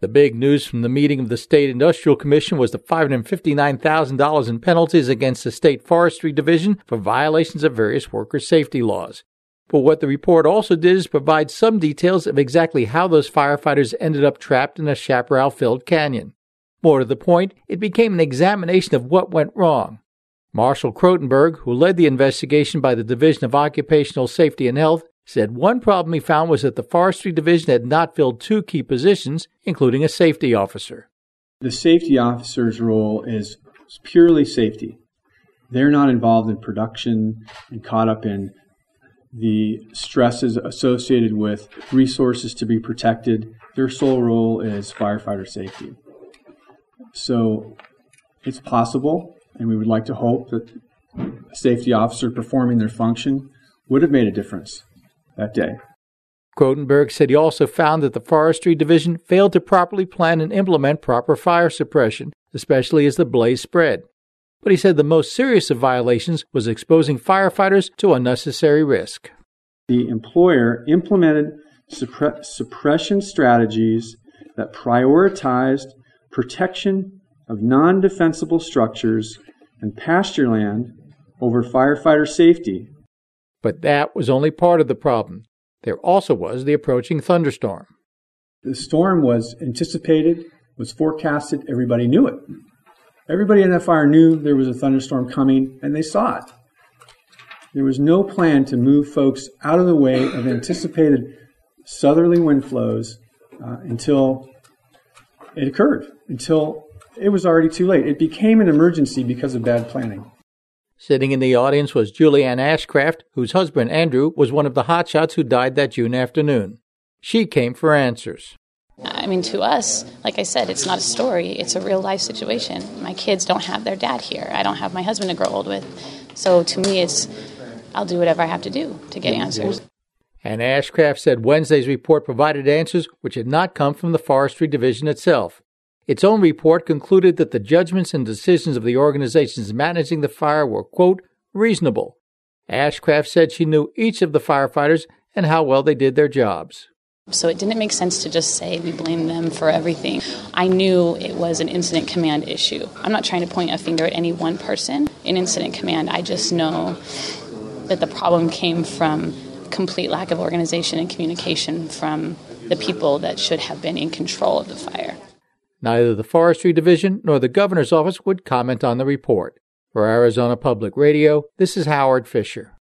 The big news from the meeting of the State Industrial Commission was the $559,000 in penalties against the State Forestry Division for violations of various worker safety laws. But what the report also did is provide some details of exactly how those firefighters ended up trapped in a chaparral-filled canyon. More to the point, it became an examination of what went wrong. Marshall Krotenberg, who led the investigation by the Division of Occupational Safety and Health, said one problem he found was that the Forestry Division had not filled two key positions, including a safety officer. The safety officer's role is purely safety. They're not involved in production and caught up in the stresses associated with resources to be protected. Their sole role is firefighter safety. So it's possible, and we would like to hope that a safety officer performing their function would have made a difference that day. Krotenberg said he also found that the Forestry Division failed to properly plan and implement proper fire suppression, especially as the blaze spread. But he said the most serious of violations was exposing firefighters to unnecessary risk. The employer implemented suppression strategies that prioritized protection of non-defensible structures and pasture land over firefighter safety. But that was only part of the problem. There also was the approaching thunderstorm. The storm was anticipated, was forecasted, everybody knew it. Everybody in that fire knew there was a thunderstorm coming, and they saw it. There was no plan to move folks out of the way of anticipated southerly wind flows until it occurred, until it was already too late. It became an emergency because of bad planning. Sitting in the audience was Julianne Ashcraft, whose husband, Andrew, was one of the hotshots who died that June afternoon. She came for answers. I mean, to us, like I said, it's not a story. It's a real-life situation. My kids don't have their dad here. I don't have my husband to grow old with. So to me, I'll do whatever I have to do to get answers. And Ashcraft said Wednesday's report provided answers which had not come from the Forestry Division itself. Its own report concluded that the judgments and decisions of the organizations managing the fire were, quote, reasonable. Ashcraft said she knew each of the firefighters and how well they did their jobs. So it didn't make sense to just say we blame them for everything. I knew it was an incident command issue. I'm not trying to point a finger at any one person in incident command. I just know that the problem came from complete lack of organization and communication from the people that should have been in control of the fire. Neither the Forestry Division nor the Governor's Office would comment on the report. For Arizona Public Radio, this is Howard Fisher.